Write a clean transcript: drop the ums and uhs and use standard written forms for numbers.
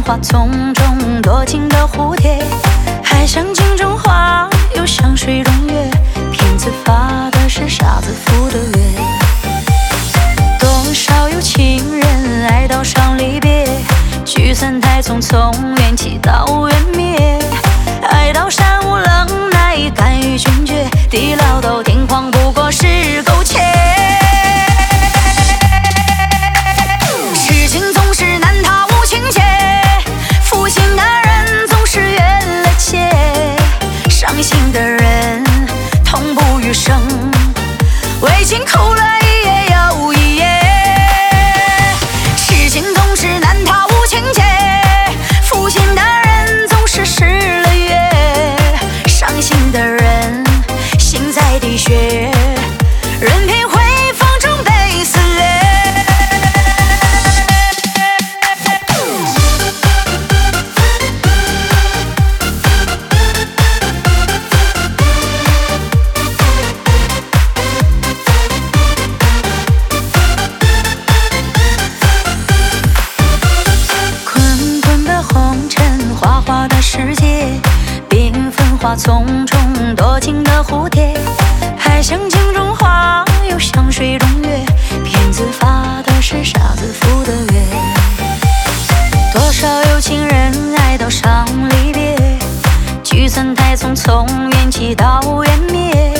花丛中多情的蝴蝶，还像镜中花，又像水中月。骗子发的是傻子赴的约。多少有情人爱到伤离别，聚散太匆匆，缘起到缘灭。爱到山无棱奈，甘于拒绝，地老到天荒不过是苟且。痴情总是难逃无情劫，负心的人总是越了界，伤心的人痛不欲生，为情哭了一夜又一夜。痴情总是难逃无情劫，负心的人总是失了约，伤心的人心在滴血，任凭回风中被撕裂。滚滚的红尘，花花的世界，缤纷花丛中多情的蝴蝶，还像镜中花，又像水中月。骗子发的是傻子赴的约。多少有情人爱到伤离别，聚散太匆匆，缘起到缘灭。